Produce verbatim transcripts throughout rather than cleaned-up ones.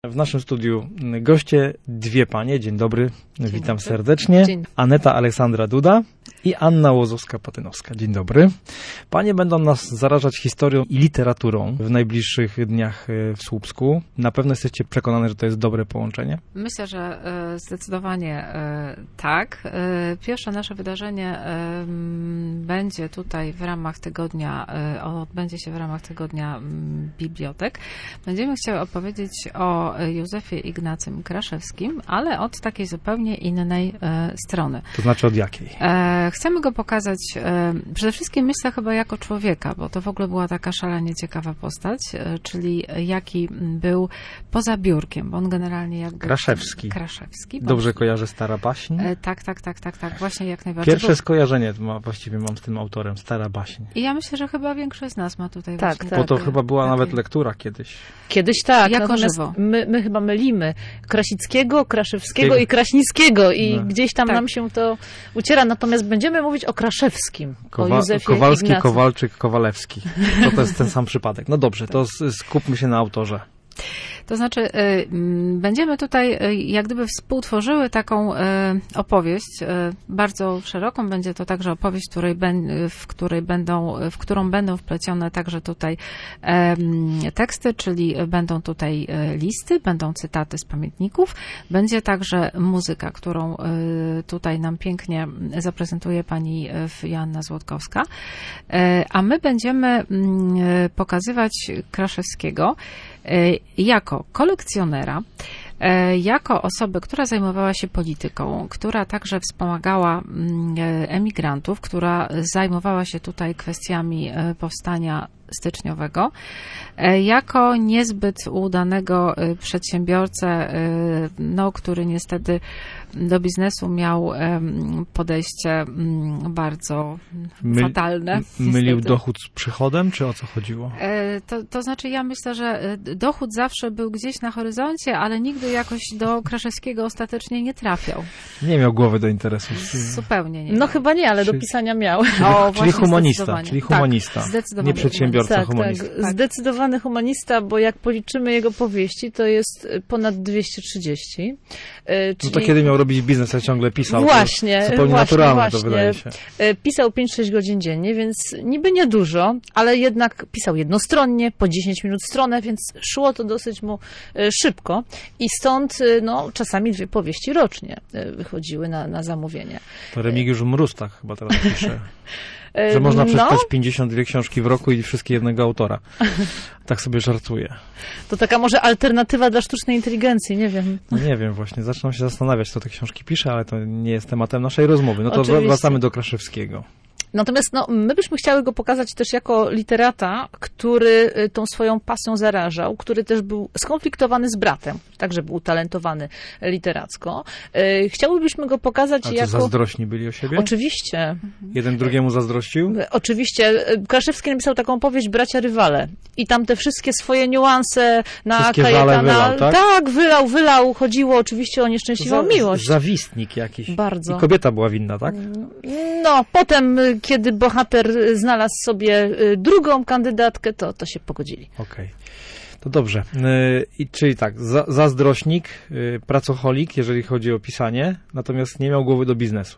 W naszym studiu goście, dwie panie. Dzień dobry, Dzień witam dobry. serdecznie. Dzień. Aneta Aleksandra Duda i Anna Łozowska-Patynowska. Dzień dobry. Panie będą nas zarażać historią i literaturą w najbliższych dniach w Słupsku. Na pewno jesteście przekonane, że to jest dobre połączenie? Myślę, że e, zdecydowanie e, tak. E, Pierwsze nasze wydarzenie e, m, będzie tutaj w ramach tygodnia, e, odbędzie się w ramach tygodnia m, bibliotek. Będziemy chciały opowiedzieć o Józefie Ignacym Kraszewskim, ale od takiej zupełnie innej e, strony. To znaczy od jakiej? E, Chcemy go pokazać e, przede wszystkim, myślę, chyba jako człowieka, bo to w ogóle była taka szalenie ciekawa postać, e, czyli jaki był poza biurkiem, bo on generalnie jakby... Kraszewski. Kraszewski. Dobrze kojarzę Stara Baśń? E, tak, tak, tak, tak, tak, właśnie jak najbardziej. Pierwsze skojarzenie ma, właściwie mam z tym autorem, Stara Baśń. I ja myślę, że chyba większość z nas ma tutaj Tak, właśnie... tak. Bo to takie- chyba była takie- nawet lektura kiedyś. Kiedyś tak, Jako natomiast żywo. my, my chyba mylimy Krasickiego, Kraszewskiego Kiego. i Kraśnickiego i No. gdzieś tam Tak. nam się to uciera, natomiast będziemy mówić o Kraszewskim, o Kowa- Józefie Kowalski, Ignacym. Kowalczyk, Kowalewski. To, to jest ten sam przypadek. No dobrze, to s- skupmy się na autorze. To znaczy, y, mm, będziemy tutaj y, jak gdyby współtworzyły taką y, opowieść, y, bardzo szeroką. Będzie to także opowieść, której ben, w, której będą, w którą będą wplecione także tutaj em, teksty, czyli będą tutaj y, listy, będą cytaty z pamiętników. Będzie także muzyka, którą y, tutaj nam pięknie zaprezentuje pani y, Joanna Złotkowska. Y, A my będziemy mm, y, pokazywać Kraszewskiego jako kolekcjonera, jako osobę, która zajmowała się polityką, która także wspomagała emigrantów, która zajmowała się tutaj kwestiami powstania styczniowego, jako niezbyt udanego przedsiębiorcę, no, który niestety do biznesu miał podejście bardzo Myl- fatalne. Mylił niestety. dochód z przychodem, czy o co chodziło? E, To, to znaczy, ja myślę, że dochód zawsze był gdzieś na horyzoncie, ale nigdy jakoś do Kraszewskiego ostatecznie nie trafiał. Nie miał głowy do interesu. Zupełnie nie. No chyba nie, ale Czyli- do pisania miał. O, Czyli właśnie, humanista, zdecydowanie. czyli Tak, humanista. zdecydowanie Nie przedsiębiorca, Tak, humanista. tak, zdecydowany humanista, bo jak policzymy jego powieści, to jest ponad dwieście trzydzieści. E, No Czyli to kiedy miał robić biznes, a ciągle pisał. Właśnie, To zupełnie właśnie, naturalne właśnie. to wydaje się. E, Pisał pięć sześć godzin dziennie, więc niby niedużo, ale jednak pisał jednostronnie, po dziesięć minut stronę, więc szło to dosyć mu e, szybko i stąd e, no, czasami dwie powieści rocznie e, wychodziły na, na zamówienie. To Remigiusz Mróz tak chyba teraz pisze. E, Że można no, przeczytać pięćdziesiąt dwie książki w roku i wszystkie jednego autora. Tak sobie żartuję. To taka może alternatywa dla sztucznej inteligencji, nie wiem. No nie wiem właśnie, zaczynam się zastanawiać, kto te książki pisze, ale to nie jest tematem naszej rozmowy. No to Oczywiście. wracamy do Kraszewskiego. Natomiast no, my byśmy chciały go pokazać też jako literata, który y, tą swoją pasją zarażał, który też był skonfliktowany z bratem, także był utalentowany literacko. Y, Chciałybyśmy go pokazać A co, jako... zazdrośni byli o siebie? Oczywiście. Jeden drugiemu zazdrościł? Y, Oczywiście. Y, Kraszewski napisał taką powieść Bracia Rywale i tam te wszystkie swoje niuanse na Wszystkie Kajetana... żale wylał, tak? tak, wylał, wylał. Chodziło oczywiście o nieszczęśliwą Za- miłość. Zawistnik jakiś. Bardzo. I kobieta była winna, tak? No, potem, y, kiedy bohater y, znalazł sobie y, drugą kandydatkę, to, to się pogodzili. Okej. To dobrze. Yy, I czyli tak, za, zazdrośnik, yy, pracocholik, jeżeli chodzi o pisanie, natomiast nie miał głowy do biznesu.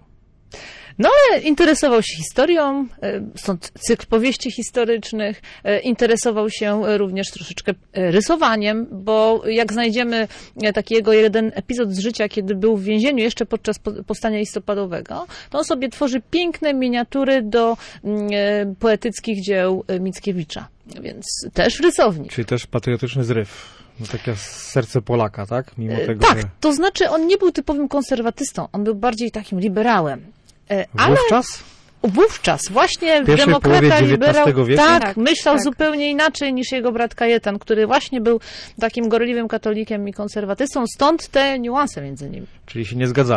No, ale interesował się historią, y, stąd cykl powieści historycznych, y, interesował się y, również troszeczkę y, rysowaniem, bo jak znajdziemy y, taki jego jeden epizod z życia, kiedy był w więzieniu jeszcze podczas po- powstania listopadowego, to on sobie tworzy piękne miniatury do y, poetyckich dzieł y, Mickiewicza, więc też rysownik. Czyli też patriotyczny zryw. No takie serce Polaka, tak? Mimo Y, tego, tak, że... to znaczy on nie był typowym konserwatystą, on był bardziej takim liberałem. Y, Ale Wówczas? wówczas właśnie W pierwszej demokrata, połowie liberał, dziewiętnastego wieku? tak, Tak, myślał tak. zupełnie inaczej niż jego brat Kajetan, który właśnie był takim gorliwym katolikiem i konserwatystą, stąd te niuanse między nimi. Czyli się nie zgadzali.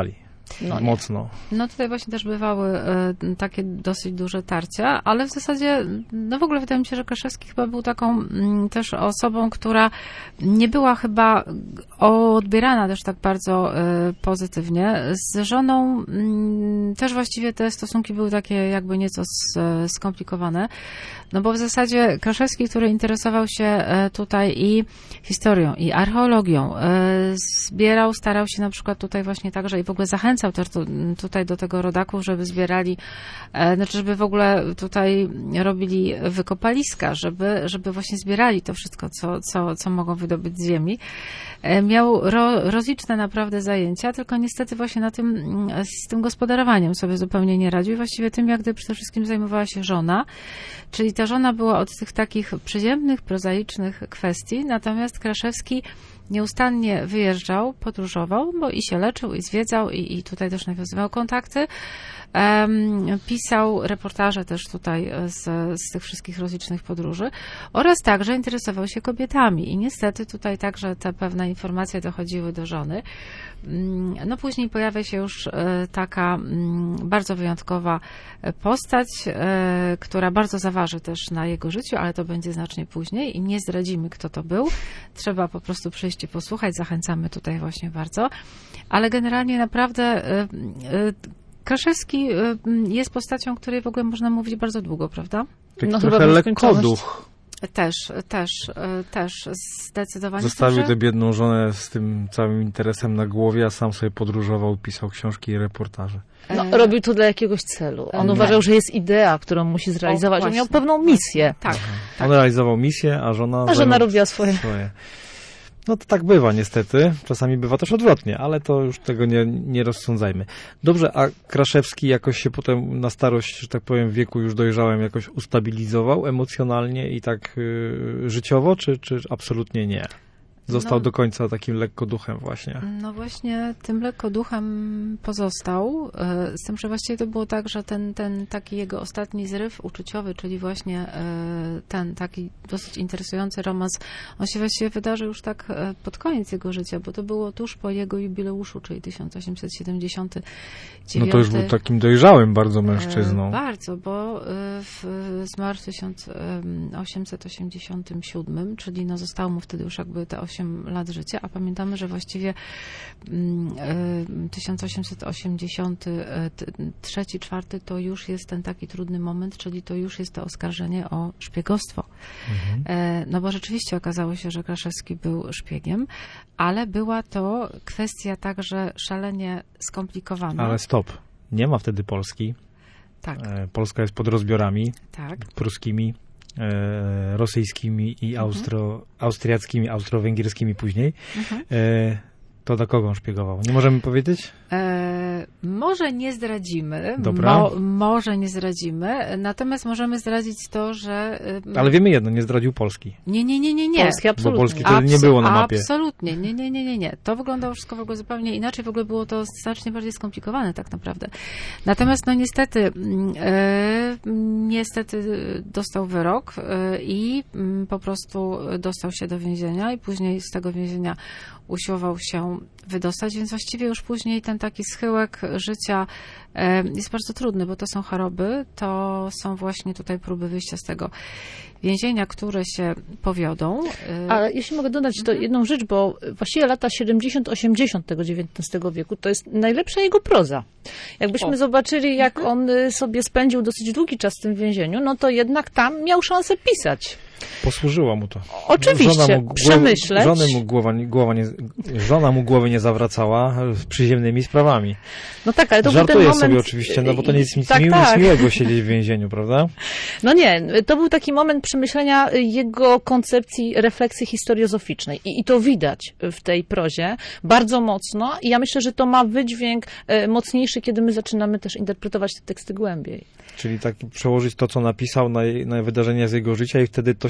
No mocno. No tutaj właśnie też bywały e, takie dosyć duże tarcia, ale w zasadzie, no w ogóle wydaje mi się, że Kraszewski chyba był taką m, też osobą, która nie była chyba odbierana też tak bardzo e, pozytywnie. Z żoną m, też właściwie te stosunki były takie jakby nieco s, skomplikowane, no bo w zasadzie Kraszewski, który interesował się e, tutaj i historią, i archeologią, e, zbierał, starał się na przykład tutaj właśnie także i w ogóle zachęcał też tu, tutaj do tego rodaków, żeby zbierali, e, znaczy żeby w ogóle tutaj robili wykopaliska, żeby, żeby właśnie zbierali to wszystko, co, co, co mogą wydobyć z ziemi. E, miał ro, rozliczne naprawdę zajęcia, tylko niestety właśnie na tym, z tym gospodarowaniem sobie zupełnie nie radził i właściwie tym, jak gdyby przede wszystkim zajmowała się żona, czyli ta żona była od tych takich przyziemnych, prozaicznych kwestii, natomiast Kraszewski nieustannie wyjeżdżał, podróżował, bo i się leczył, i zwiedzał, i, i tutaj też nawiązywał kontakty. Um, pisał reportaże też tutaj z, z tych wszystkich rozlicznych podróży oraz także interesował się kobietami i niestety tutaj także te pewne informacje dochodziły do żony. No później pojawia się już taka bardzo wyjątkowa postać, która bardzo zaważy też na jego życiu, ale to będzie znacznie później i nie zdradzimy, kto to był. Trzeba po prostu przyjść i posłuchać. Zachęcamy tutaj właśnie bardzo. Ale generalnie naprawdę Kraszewski jest postacią, której w ogóle można mówić bardzo długo, prawda? Tak No trochę lekkoduch. Też, też, też zdecydowanie. Zostawił że... tę biedną żonę z tym całym interesem na głowie, a sam sobie podróżował, pisał książki i reportaże. No, robił to dla jakiegoś celu. On Nie. uważał, że jest idea, którą musi zrealizować. O, On miał właśnie, pewną misję. Tak, tak. On realizował misję, a żona... A żona zajmowała robiła swoje. swoje. No to tak bywa niestety. Czasami bywa też odwrotnie, ale to już tego nie, nie rozsądzajmy. Dobrze, a Kraszewski jakoś się potem na starość, że tak powiem, w wieku już dojrzałym jakoś ustabilizował emocjonalnie i tak yy, życiowo, czy, czy absolutnie nie? Został No. do końca takim lekkoduchem właśnie. No właśnie tym lekkoduchem pozostał, e, z tym, że właściwie to było tak, że ten, ten taki jego ostatni zryw uczuciowy, czyli właśnie e, ten taki dosyć interesujący romans, on się właściwie wydarzył już tak e, pod koniec jego życia, bo to było tuż po jego jubileuszu, czyli tysiąc osiemset siedemdziesiątym dziewiątym. No to już był takim dojrzałym bardzo mężczyzną. E, bardzo, bo e, w, zmarł w tysiąc osiemset osiemdziesiątym siódmym, czyli no zostało mu wtedy już jakby te osiem lat życia, a pamiętamy, że właściwie tysiąc osiemset osiemdziesiąty trzeci, czwarty to już jest ten taki trudny moment, czyli to już jest to oskarżenie o szpiegostwo. Mhm. No bo rzeczywiście okazało się, że Kraszewski był szpiegiem, ale była to kwestia także szalenie skomplikowana. Ale stop, nie ma wtedy Polski. Tak. Polska jest pod rozbiorami tak. pruskimi, e, rosyjskimi i austro, austriackimi, austro-węgierskimi później. Mhm. E, to do kogo on szpiegował? Nie możemy powiedzieć? E, może nie zdradzimy. Dobra. Mo, może nie zdradzimy, natomiast możemy zdradzić to, że... E, Ale wiemy jedno, nie zdradził Polski. Nie, nie, nie, nie, nie. Polski absolutnie. Bo Polski wtedy nie było na mapie. Absolutnie, nie, nie, nie, nie, nie. To wyglądało wszystko w ogóle zupełnie inaczej, w ogóle było to znacznie bardziej skomplikowane tak naprawdę. Natomiast no niestety, e, niestety dostał wyrok e, i m, po prostu dostał się do więzienia i później z tego więzienia usiłował się wydostać, więc właściwie już później ten taki schyłek życia e, jest bardzo trudny, bo to są choroby, to są właśnie tutaj próby wyjścia z tego więzienia, które się powiodą. Ale jeśli mogę dodać to jedną rzecz, bo właściwie lata siedemdziesiąt osiemdziesiąt tego dziewiętnastego wieku to jest najlepsza jego proza. Jakbyśmy o. zobaczyli, jak on sobie spędził dosyć długi czas w tym więzieniu, no to jednak tam miał szansę pisać. Posłużyło mu to. Oczywiście, mu przemyśleć. Żony mu głowa, głowa nie, żona mu głowy nie zawracała przyziemnymi sprawami. No tak, ale to Żartuję był ten moment... sobie oczywiście, no bo to nic, nic, tak, mi, tak. nic miłego siedzieć w więzieniu, prawda? No nie, to był taki moment przemyślenia jego koncepcji refleksji historiozoficznej i, i to widać w tej prozie bardzo mocno i ja myślę, że to ma wydźwięk mocniejszy, kiedy my zaczynamy też interpretować te teksty głębiej. Czyli tak przełożyć to, co napisał na, na wydarzenia z jego życia i wtedy to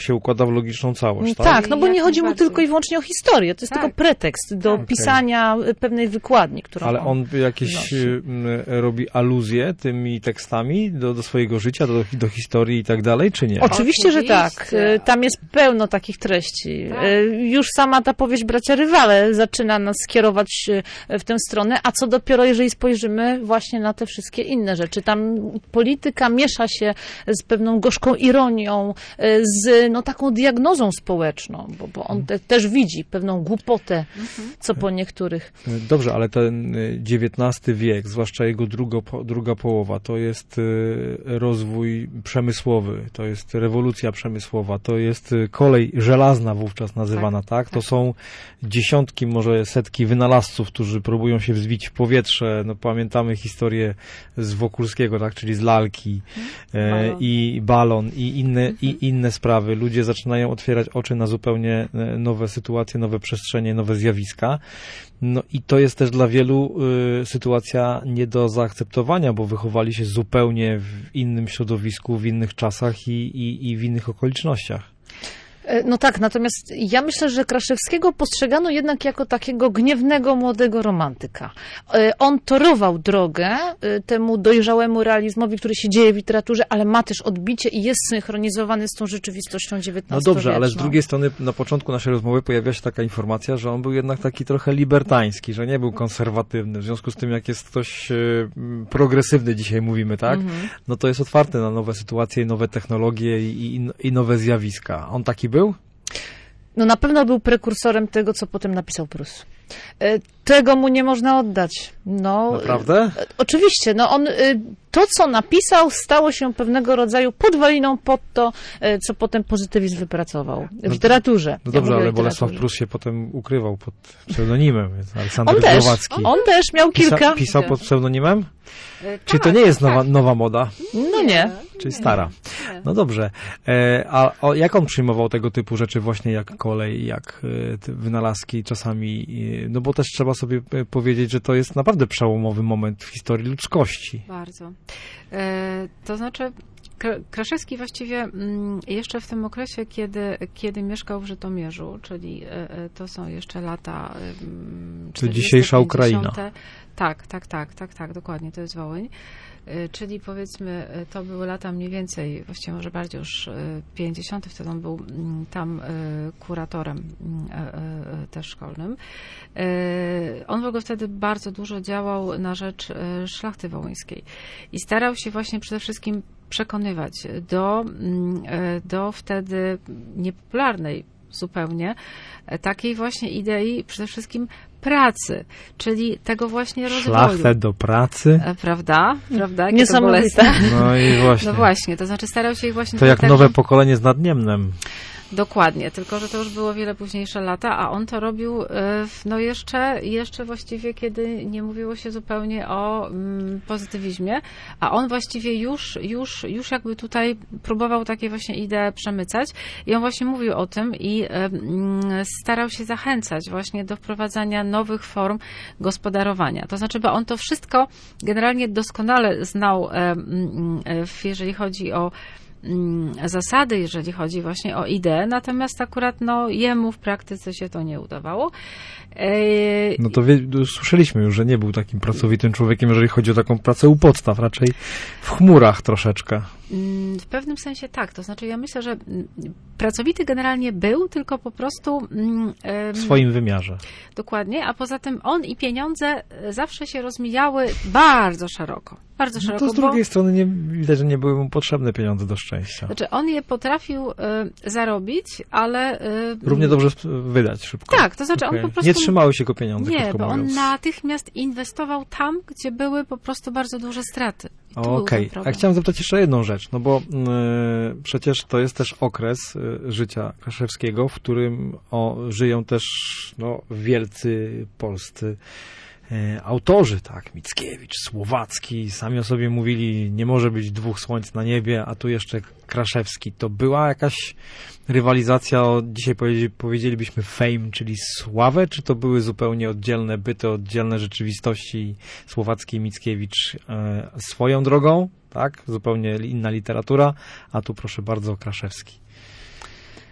się układa w logiczną całość, tak? Tak, no bo Jak nie chodzi mu najbardziej. tylko i wyłącznie o historię, to jest Tak. tylko pretekst do Tak. pisania pewnej wykładni, którą Ale on jakieś wnosi. y, y, robi aluzje tymi tekstami do, do swojego życia, do, do historii i tak dalej, czy nie? Oczywiście, że tak. Oczywiście. Y, Tam jest pełno takich treści. Tak. Y, Już sama ta powieść Bracia Rywale zaczyna nas kierować y, w tę stronę, a co dopiero, jeżeli spojrzymy właśnie na te wszystkie inne rzeczy. Tam polityka miesza się z pewną gorzką ironią, y, z no, taką diagnozą społeczną, bo, bo on te, też widzi pewną głupotę, co po niektórych. Dobrze, ale ten y, dziewiętnasty wiek, zwłaszcza jego drugo, po- druga połowa, to jest y, rozwój przemysłowy, to jest rewolucja przemysłowa, to jest y, kolej żelazna wówczas nazywana, tak? Tak, To tak. są dziesiątki, może setki wynalazców, którzy próbują się wzbić w powietrze. No, pamiętamy historię z Wokulskiego, tak? Czyli z lalki e, Balon. i balon i inne, i inne sprawy. Ludzie zaczynają otwierać oczy na zupełnie e, nowe sytuacje, nowe przestrzenie, nowe zjawiska. No i to jest też dla wielu y, sytuacja nie do zaakceptowania, bo wychowali się zupełnie w innym środowisku, w innych czasach i, i, i w innych okolicznościach. E, No tak, natomiast ja myślę, że Kraszewskiego postrzegano jednak jako takiego gniewnego, młodego romantyka. E, On torował drogę e, temu dojrzałemu realizmowi, który się dzieje w literaturze, ale ma też odbicie i jest synchronizowany z tą rzeczywistością No dziewiętnastowieczną. dobrze, ale z drugiej strony na początku naszej rozmowy pojawia się taka informacja, że on był jednak taki trochę libertański, że nie był konserwatywny. W związku z tym, jak jest ktoś e, m, progresywny, dzisiaj mówimy, tak? Mhm. No to jest otwarty na nowe sytuacje, nowe technologie i, i, i nowe zjawiska. On taki był? No na pewno był prekursorem tego, co potem napisał Prus. E, Tego mu nie można oddać. No, Naprawdę? e, Oczywiście, no on, e, to co napisał stało się pewnego rodzaju podwaliną pod to, e, co potem pozytywizm wypracował w literaturze. No Ja dobrze, mówię o ale Bolesław literaturze. Prus się potem ukrywał pod pseudonimem, więc Aleksander On też, Głowacki. on też miał kilka. Pisa, pisał pod pseudonimem? E, Czy to tak, nie jest tak. nowa, nowa moda? No nie. Czyli stara. Nie. No dobrze. E, a o, jak on przyjmował tego typu rzeczy właśnie jak kolej, jak e, te wynalazki czasami? E, no bo też trzeba sobie e, powiedzieć, że to jest naprawdę przełomowy moment w historii ludzkości. Bardzo. E, to znaczy, Kra- Kraszewski właściwie mm, jeszcze w tym okresie, kiedy, kiedy mieszkał w Żytomierzu, czyli e, e, to są jeszcze lata mm, Czyli czterdzieste, dzisiejsza Ukraina. pięćdziesiąte. Tak, tak, tak, tak, tak, dokładnie, to jest Wołyń. E, Czyli powiedzmy, e, to były lata mniej więcej, właściwie może bardziej już e, pięćdziesiąte, wtedy on był mm, tam e, kuratorem mm, e, e, też szkolnym. E, On w ogóle wtedy bardzo dużo działał na rzecz e, szlachty wołyńskiej i starał się właśnie przede wszystkim przekonywać do, mm, e, do wtedy niepopularnej zupełnie e, takiej właśnie idei przede wszystkim pracy, czyli tego właśnie rozwoju. Szlachtę do pracy. E, Prawda? Prawda? Jakie to Niesamowite. bolesne. No i właśnie. No właśnie, to znaczy starał się ich właśnie... To jak tak, nowe że- pokolenie z Nadniemnem. Dokładnie, tylko że to już było wiele późniejsze lata, a on to robił e, w- no jeszcze, jeszcze właściwie, kiedy nie mówiło się zupełnie o mm, pozytywizmie, a on właściwie już, już, już jakby tutaj próbował takie właśnie idee przemycać i on właśnie mówił o tym i e, mm, starał się zachęcać właśnie do wprowadzania nowych form gospodarowania. To znaczy, bo on to wszystko generalnie doskonale znał, e, mm, e, w- jeżeli chodzi o mm, zasady, jeżeli chodzi właśnie o ideę, natomiast akurat no, jemu w praktyce się to nie udawało. E, No to wie, słyszeliśmy już, że nie był takim pracowitym człowiekiem, jeżeli chodzi o taką pracę u podstaw, raczej w chmurach troszeczkę. Mm, W pewnym sensie tak, to znaczy ja myślę, że mm, pracowity generalnie był, tylko po prostu mm, em, W swoim wymiarze. dokładnie, a poza tym on i pieniądze e, zawsze się rozmijały bardzo szeroko. Bardzo No szeroko, to z drugiej strony nie, widać, że nie były mu potrzebne pieniądze do szczęścia. znaczy on je potrafił e, zarobić, ale... e, Równie dobrze sp- wydać szybko. Tak, to znaczy on Okej. po prostu... Nie trzymały się go pieniądze, Nie, krótko bo on mówiąc. natychmiast inwestował tam, gdzie były po prostu bardzo duże straty. I tu był Okej, ten a problem. chciałem zapytać jeszcze jedną rzecz, no bo y, przecież to jest też okres y, życia Kraszewskiego, w którym o, żyją też no, wielcy polscy y, autorzy, tak, Mickiewicz, Słowacki, sami o sobie mówili, nie może być dwóch słońc na niebie, a tu jeszcze Kraszewski. To była jakaś rywalizacja, o, dzisiaj powiedzieli, powiedzielibyśmy fame, czyli sławę, czy to były zupełnie oddzielne byty, oddzielne rzeczywistości, Słowacki i Mickiewicz e, swoją drogą, tak, zupełnie inna literatura, a tu proszę bardzo Kraszewski.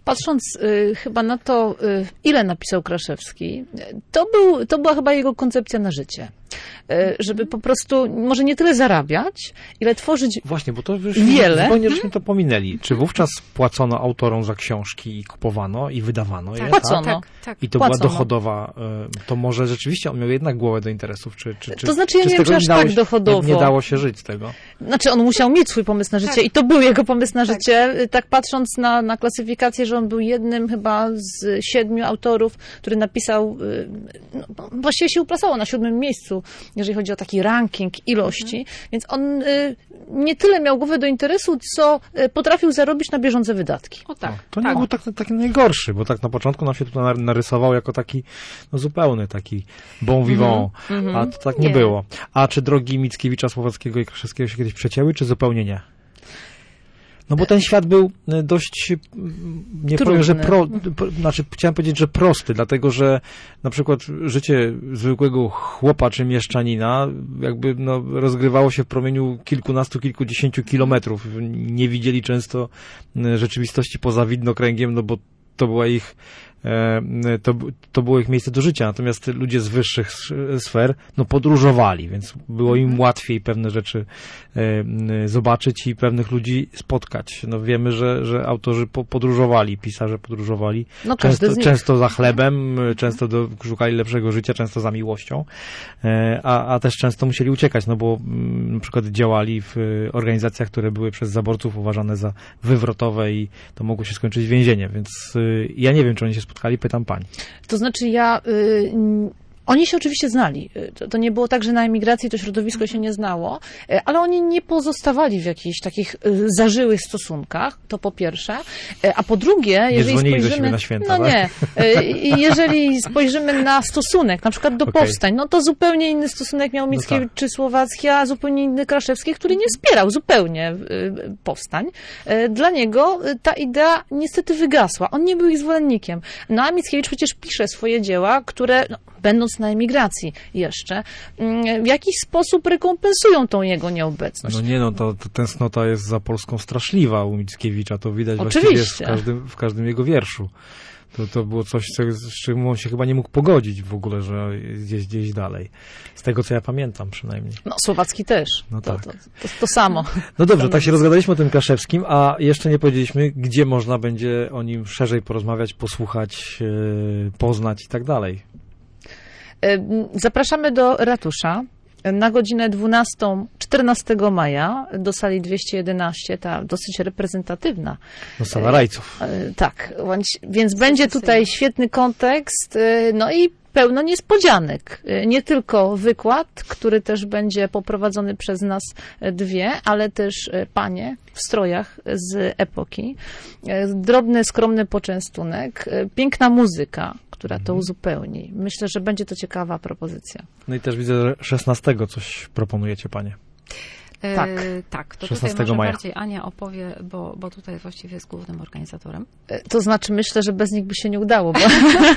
Patrząc y, chyba na to, y, ile napisał Kraszewski, to, był, to była chyba jego koncepcja na życie. Y, żeby po prostu może nie tyle zarabiać, ile tworzyć Właśnie, bo to już wiele. zupełnie żeśmy to pominęli. Czy wówczas płacono autorom za książki i kupowano i wydawano je? Tak, Płacono. tak, tak. I to Płacono. była dochodowa, y, to może rzeczywiście on miał jednak głowę do interesów, czy, czy, czy To znaczy, ja czy nie z wiem, tego czy aż dało tak się- dochodowo. Nie, nie dało się żyć z tego. Znaczy, on musiał mieć swój pomysł na życie Tak. i to był jego pomysł na Tak. życie. Tak patrząc na, na klasyfikację, że on był jednym chyba z siedmiu autorów, który napisał, y, no, właściwie się uplasował na siódmym miejscu, jeżeli chodzi o taki ranking ilości, więc on y, nie tyle miał głowę do interesu, co y, potrafił zarobić na bieżące wydatki. O tak, No, to nie tak. był tak, taki najgorszy, bo tak na początku nam się tutaj nar- narysował jako taki no, zupełny taki bon vivant, Mhm. a to tak nie, Nie. było. A czy drogi Mickiewicza, Słowackiego i Kraszewskiego się kiedyś przecięły, czy zupełnie nie? No bo ten świat był y, dość, y, nie Trudny. powiem, że pro, pro, znaczy chciałem powiedzieć, że prosty, dlatego że na przykład życie zwykłego chłopa czy mieszczanina jakby no, rozgrywało się w promieniu kilkunastu, kilkudziesięciu kilometrów. Nie widzieli często y, rzeczywistości poza widnokręgiem, no bo to była ich e, to, to było ich miejsce do życia, natomiast ludzie z wyższych s- sfer no, podróżowali, więc było im łatwiej pewne rzeczy e, m, zobaczyć i pewnych ludzi spotkać. No, wiemy, że, że autorzy po, podróżowali, pisarze podróżowali, No każdy często, z nich. często za chlebem, często do, szukali lepszego życia, często za miłością, e, a, a też często musieli uciekać, no bo mm, na przykład działali w e, organizacjach, które były przez zaborców uważane za wywrotowe i to mogło się skończyć więzieniem, więc e, ja nie wiem, czy oni się spotkali, pytam pani. To znaczy ja... Y, n- Oni się oczywiście znali. Y, To, to nie było tak, że na emigracji to środowisko się nie znało, y, ale oni nie pozostawali w jakichś takich y, zażyłych stosunkach, to po pierwsze. Y, A po drugie, jeżeli dzwonili do siebie spojrzymy... na święta, no tak? nie. Y, i Jeżeli spojrzymy na stosunek, na przykład do Okej. powstań, no to zupełnie inny stosunek miał Mickiewicz tak. czy Słowacki, a zupełnie inny Kraszewski, który nie wspierał zupełnie y, powstań. Y, Dla niego y, ta idea niestety wygasła. On nie był ich zwolennikiem. No a Mickiewicz przecież pisze swoje dzieła, które, no, będąc na emigracji jeszcze, mm, w jakiś sposób rekompensują tą jego nieobecność. No nie no, to, to tęsknota jest za Polską straszliwa u Mickiewicza, to widać Oczywiście. właściwie w każdym, w każdym jego wierszu. To, to było coś, co, z czym on się chyba nie mógł pogodzić w ogóle, że jest gdzieś, gdzieś dalej. Z tego, co ja pamiętam przynajmniej. No Słowacki też. No to, tak. to, to, to samo. No dobrze, tak się rozgadaliśmy o tym Kraszewskim, a jeszcze nie powiedzieliśmy, gdzie można będzie o nim szerzej porozmawiać, posłuchać, yy, poznać i tak dalej. Y, Zapraszamy do ratusza na godzinę dwunastą, czternastego maja do sali dwieście jedenaście, ta dosyć reprezentatywna. No sala rajców. E, Tak, bądź- więc będzie tutaj świetny kontekst, e, no i pełno niespodzianek. E, Nie tylko wykład, który też będzie poprowadzony przez nas e, dwie, ale też e, panie w strojach z epoki. E, Drobny, skromny poczęstunek, e, piękna muzyka, która to uzupełni. Myślę, że będzie to ciekawa propozycja. No i też widzę, że szesnastego coś proponujecie, panie. E, Tak. tak, to tutaj szesnastego może maja. bardziej Ania opowie, bo, bo tutaj właściwie jest głównym organizatorem. E, To znaczy, myślę, że bez nich by się nie udało, bo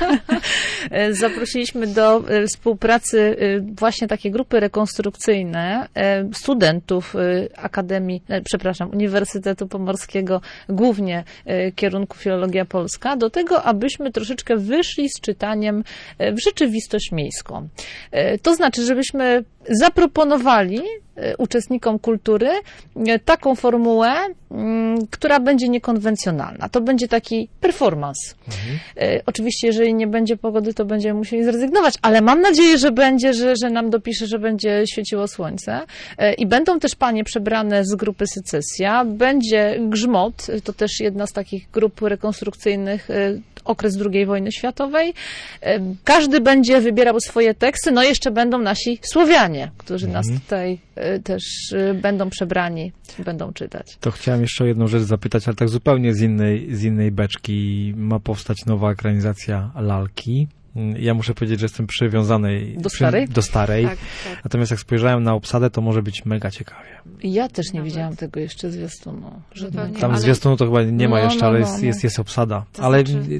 e, zaprosiliśmy do e, współpracy e, właśnie takie grupy rekonstrukcyjne e, studentów e, Akademii, e, przepraszam, Uniwersytetu Pomorskiego, głównie e, kierunku Filologia Polska, do tego, abyśmy troszeczkę wyszli z czytaniem e, w rzeczywistość miejską. E, To znaczy, żebyśmy zaproponowali e, uczestnikom kultury e, taką formułę, mm, która będzie niekonwencjonalna. To będzie taki performance. E, Oczywiście, jeżeli nie będzie pogody, to będziemy musieli zrezygnować, ale mam nadzieję, że będzie, że, że nam dopisze, że będzie świeciło słońce. E, I będą też panie przebrane z grupy Secesja. Będzie Grzmot, to też jedna z takich grup rekonstrukcyjnych, e, okres drugiej wojny światowej. E, Każdy będzie wybierał swoje teksty, no i jeszcze będą nasi Słowianie, którzy nas tutaj e, też e, będą przebrani, będą czytać. To chciałem jeszcze o jedną rzecz zapytać, ale tak zupełnie z innej, z innej beczki. Ma powstać nowa ekranizacja Lalki. Ja muszę powiedzieć, że jestem przywiązany Do starej? do starej. Tak, tak. Natomiast jak spojrzałem na obsadę, to może być mega ciekawie. Ja też nie Nawet. widziałam tego jeszcze zwiastunu. żadnego. Zupełnie. Tam Ale- zwiastunu to chyba nie ma No, jeszcze, no, ale no, jest, no. jest, jest obsada. To ale znaczy-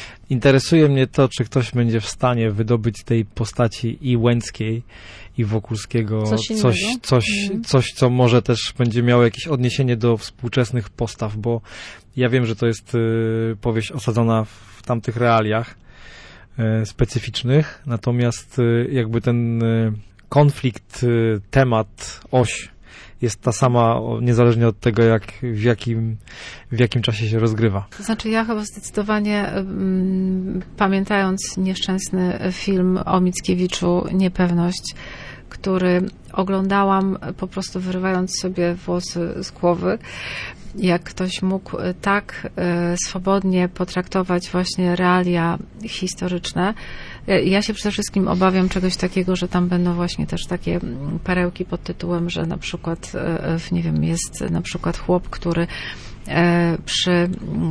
Interesuje mnie to, czy ktoś będzie w stanie wydobyć z tej postaci i Łęckiej, i Wokulskiego Coś coś, innego. coś, Mhm. coś, co może też będzie miało jakieś odniesienie do współczesnych postaw, bo ja wiem, że to jest y, powieść osadzona w tamtych realiach y, specyficznych, natomiast y, jakby ten y, konflikt, y, temat, oś jest ta sama, o, niezależnie od tego, jak, w, jakim, w jakim czasie się rozgrywa. To znaczy ja chyba zdecydowanie, mm, pamiętając nieszczęsny film o Mickiewiczu, Niepewność, który oglądałam po prostu wyrywając sobie włosy z głowy, jak ktoś mógł tak e, swobodnie potraktować właśnie realia historyczne. E, Ja się przede wszystkim obawiam czegoś takiego, że tam będą właśnie też takie mm, perełki pod tytułem, że na przykład, e, w, nie wiem, jest na przykład chłop, który e, przy e,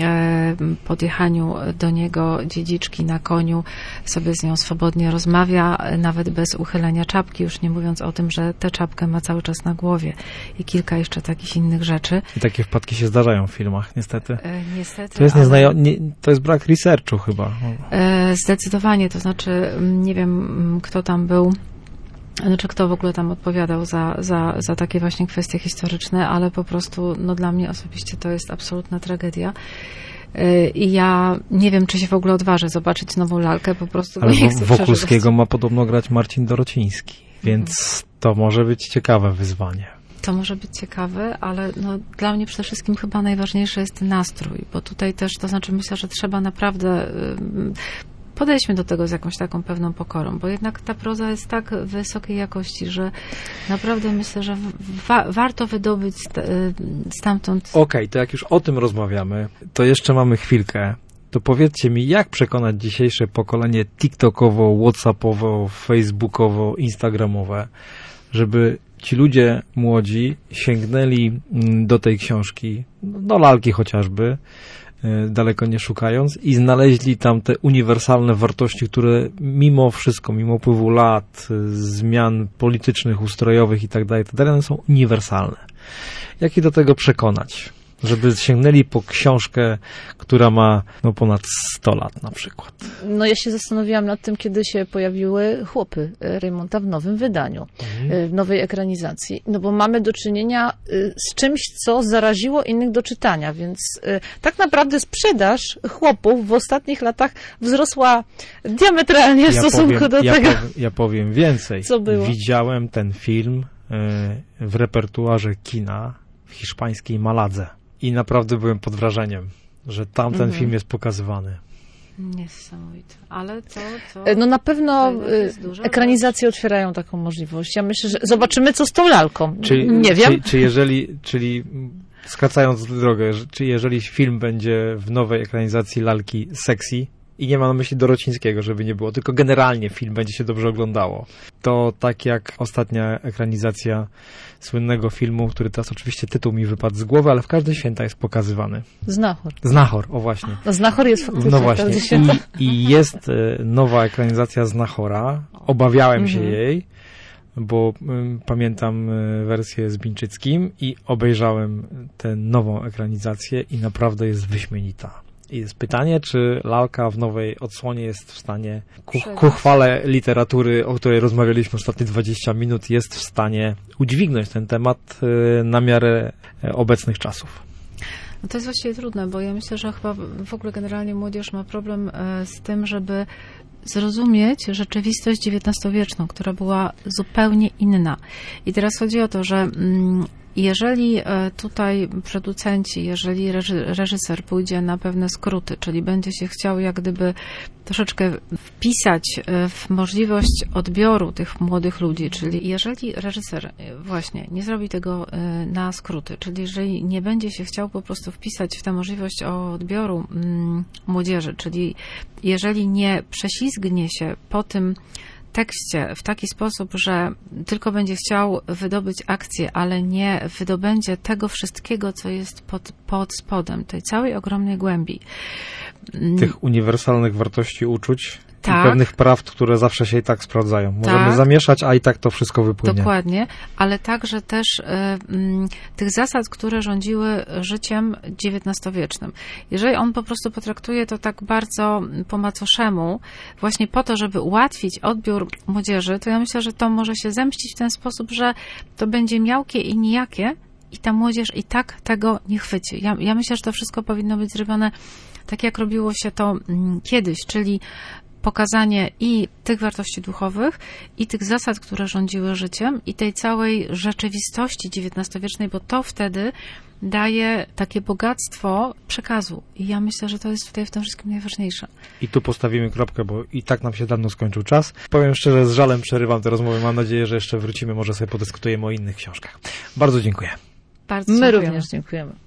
podjechaniu do niego dziedziczki na koniu sobie z nią swobodnie rozmawia, e, nawet bez uchylenia czapki, już nie mówiąc o tym, że tę czapkę ma cały czas na głowie i kilka jeszcze takich innych rzeczy. I takie wpadki się zdarzają w filmach, niestety. E, niestety. To jest, ale- nieznajo- nie, to jest brak researchu chyba. E, Zdecydowanie, to znaczy m, nie wiem, m, kto tam był, znaczy kto w ogóle tam odpowiadał za, za, za takie właśnie kwestie historyczne, ale po prostu no dla mnie osobiście to jest absolutna tragedia. E, I ja nie wiem, czy się w ogóle odważę zobaczyć nową lalkę, po prostu Ale nie chcę Wokulskiego przeżywać. ma podobno grać Marcin Dorociński, więc to może być ciekawe wyzwanie. To może być ciekawe, ale no, dla mnie przede wszystkim chyba najważniejszy jest nastrój, bo tutaj też, to znaczy myślę, że trzeba naprawdę ym, podejdźmy do tego z jakąś taką pewną pokorą, bo jednak ta proza jest tak wysokiej jakości, że naprawdę myślę, że wa- warto wydobyć st- y, stamtąd. Okej, to jak już o tym rozmawiamy, to jeszcze mamy chwilkę. To powiedzcie mi, jak przekonać dzisiejsze pokolenie TikTokowo, WhatsAppowo, Facebookowo, Instagramowe, żeby ci ludzie młodzi sięgnęli mm, do tej książki, do lalki chociażby, y, daleko nie szukając, i znaleźli tam te uniwersalne wartości, które mimo wszystko, mimo upływu lat, y, zmian politycznych, ustrojowych itd., itd., one są uniwersalne. Jak ich do tego przekonać? Żeby sięgnęli po książkę, która ma no, ponad sto lat na przykład. No ja się zastanawiałam nad tym, kiedy się pojawiły Chłopy e, Reymonta w nowym wydaniu, e, w nowej ekranizacji. No bo mamy do czynienia e, z czymś, co zaraziło innych do czytania, więc e, tak naprawdę sprzedaż Chłopów w ostatnich latach wzrosła diametralnie w stosunku powiem, do ja tego. Powiem, ja powiem więcej. Co było? Widziałem ten film e, w repertuarze kina w hiszpańskiej Maladze i naprawdę byłem pod wrażeniem, że tamten Mhm. film jest pokazywany. Niesamowite. Ale co, co? E, No na pewno To jest e, duża ekranizacje otwierają taką możliwość. Ja myślę, że zobaczymy, co z tą lalką. Czy, Nie wiem. Czy, czy jeżeli, czyli skracając drogę, że- czy jeżeli film będzie w nowej ekranizacji lalki sexy, i nie mam na myśli Dorocińskiego, żeby nie było, tylko generalnie film będzie się dobrze oglądało, to tak jak ostatnia ekranizacja słynnego filmu, który teraz oczywiście tytuł mi wypadł z głowy, ale w każde święta jest pokazywany. Znachor. Znachor, o właśnie. No Znachor jest faktycznie No w właśnie. każdy święta. I, I jest e, nowa ekranizacja Znachora. Obawiałem się Mhm. jej, bo ym, pamiętam y, wersję z Bińczyckim i obejrzałem tę nową ekranizację i naprawdę jest wyśmienita. I jest pytanie, czy lalka w nowej odsłonie jest w stanie, ku, ku chwale literatury, o której rozmawialiśmy ostatnie dwadzieścia minut, jest w stanie udźwignąć ten temat y, na miarę y, obecnych czasów. No to jest właściwie trudne, bo ja myślę, że chyba w ogóle generalnie młodzież ma problem e, z tym, żeby zrozumieć rzeczywistość dziewiętnastowieczną, która była zupełnie inna. I teraz chodzi o to, że mm, jeżeli e, tutaj producenci, jeżeli reży, reżyser pójdzie na pewne skróty, czyli będzie się chciał jak gdyby troszeczkę wpisać e, w możliwość odbioru tych młodych ludzi, czyli jeżeli reżyser e, właśnie nie zrobi tego e, na skróty, czyli jeżeli nie będzie się chciał po prostu wpisać w tę możliwość odbioru mm, młodzieży, czyli jeżeli nie prześlizgnie się po tym tekście w taki sposób, że tylko będzie chciał wydobyć akcję, ale nie wydobędzie tego wszystkiego, co jest pod, pod spodem, tej całej ogromnej głębi. Tych uniwersalnych wartości uczuć Tak. i pewnych prawd, które zawsze się i tak sprawdzają. Możemy Tak. zamieszać, a i tak to wszystko wypłynie. Dokładnie, ale także też y, y, tych zasad, które rządziły życiem dziewiętnastowiecznym. Jeżeli on po prostu potraktuje to tak bardzo po macoszemu, właśnie po to, żeby ułatwić odbiór młodzieży, to ja myślę, że to może się zemścić w ten sposób, że to będzie miałkie i nijakie i ta młodzież i tak tego nie chwyci. Ja, ja myślę, że to wszystko powinno być zrobione tak, jak robiło się to mm, kiedyś, czyli pokazanie i tych wartości duchowych, i tych zasad, które rządziły życiem, i tej całej rzeczywistości dziewiętnastowiecznej, bo to wtedy daje takie bogactwo przekazu. I ja myślę, że to jest tutaj w tym wszystkim najważniejsze. I tu postawimy kropkę, bo i tak nam się dawno skończył czas. Powiem szczerze, z żalem przerywam tę rozmowę. Mam nadzieję, że jeszcze wrócimy, może sobie podyskutujemy o innych książkach. Bardzo dziękuję. Bardzo My dziękujemy. również dziękujemy.